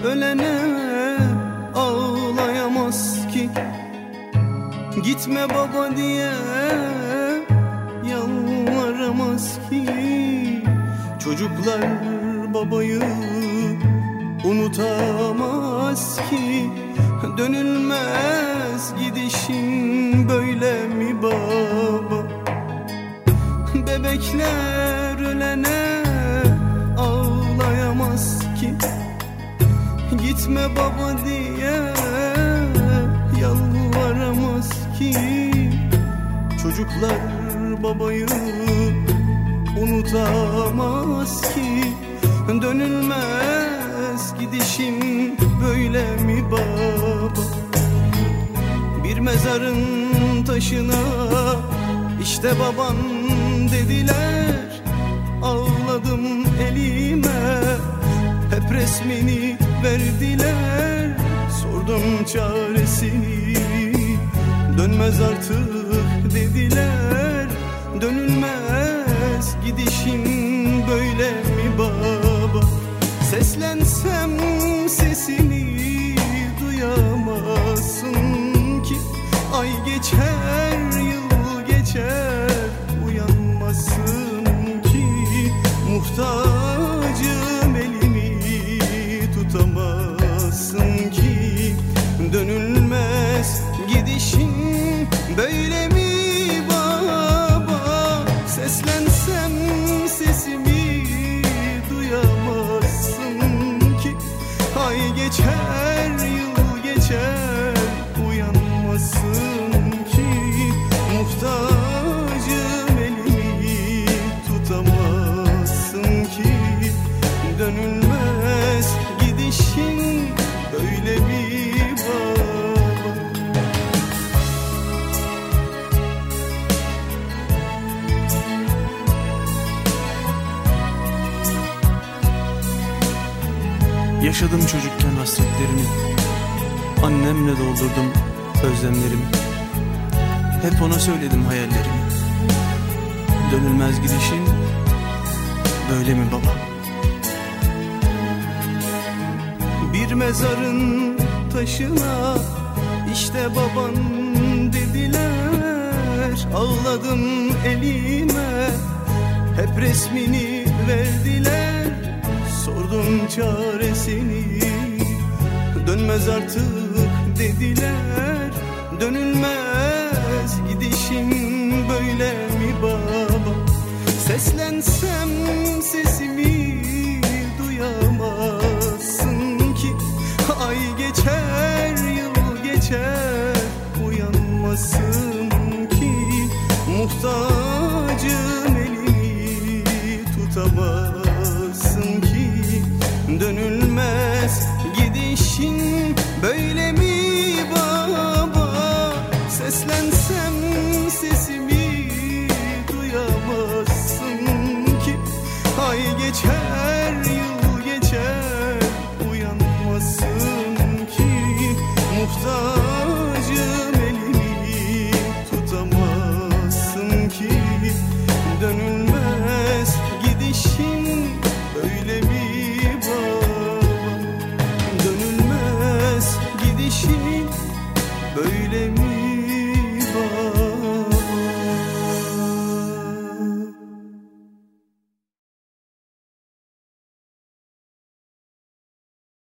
ölene ağlayamaz ki. Gitme baba diye yalvaramaz ki. Çocuklar babayı unutamaz ki. Dönülmez gidişin böyle mi baba? Bebekler ölene ağlayamaz ki. Gitme baba diye yalvaramaz ki. Çocuklar babayı unutamaz ki. Dönülmez gidişin böyle mi baba? Bir mezarın taşına işte baban dediler. Ağladım elime, hep resmini verdiler. Sordum çaresini, dönmez artık dediler. Dönülmez gidişin böyle mi baba? Seslensem sesini duyamazsın ki. Ay geçer, yıl geçer, uyanmazsın ki. Muhtacım, elimi tutamazsın ki. Dönülmez gidişin böyle mi baba? Seslensem sesimi duyamazsın ki. Ay geçer, yıl geçer, uyanmasın ki. Muhtacım, elimi tutamazsın ki. Dönülmez gidişin böyle mi baba? Yaşadım çocukken hasretlerimi, annemle doldurdum özlemlerimi. Hep ona söyledim hayallerimi. Dönülmez gidişin böyle mi baba? Bir mezarın taşına işte baban dediler. Ağladım elime, hep resmini verdiler. Sordum çaresini, dönmez artık dediler. Dönülmez gidişin böyle mi baba? Seslensem sesimi duyamazsın ki. Ay geçer, yıl geçer, uyanmasın ki. Muhtacım, elimi tutamazsın ki. Dönülmez gidişin